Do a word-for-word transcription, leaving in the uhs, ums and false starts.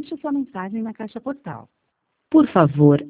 Deixe sua mensagem na caixa postal. Por favor,